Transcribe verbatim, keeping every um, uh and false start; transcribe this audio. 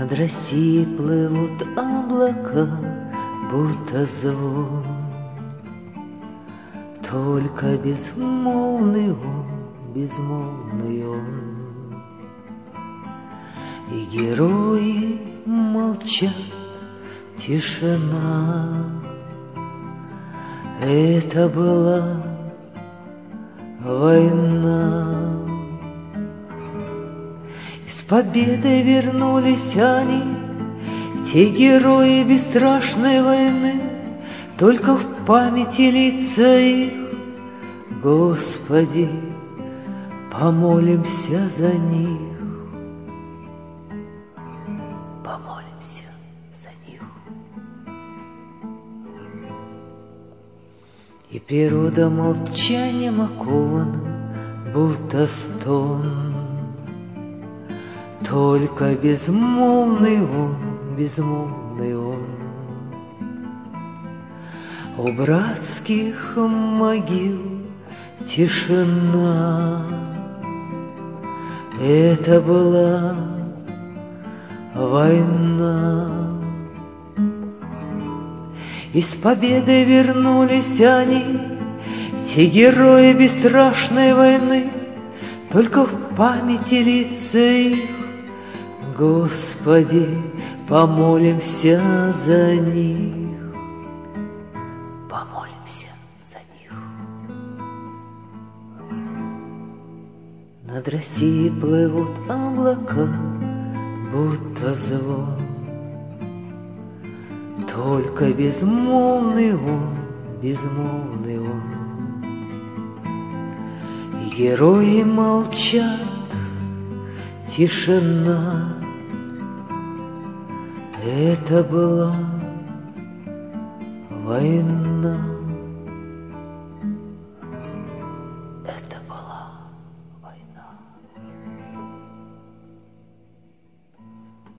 Над Россией плывут облака, будто звон. Только безмолвный он, безмолвный он. И герои молчат, тишина. Это была война. С победой вернулись они, те герои бесстрашной войны. Только в памяти лица их, Господи, помолимся за них. Помолимся за них. И природа молчанием окована, будто стон. Только безмолвный он, безмолвный он. У братских могил тишина. Это была война. И с победой вернулись они, те герои бесстрашной войны. Только в памяти лица их, Господи, помолимся за них. Помолимся за них. Над Россией плывут облака, будто звон. Только безмолвный он, безмолвный он. И герои молчат, тишина. Это была война.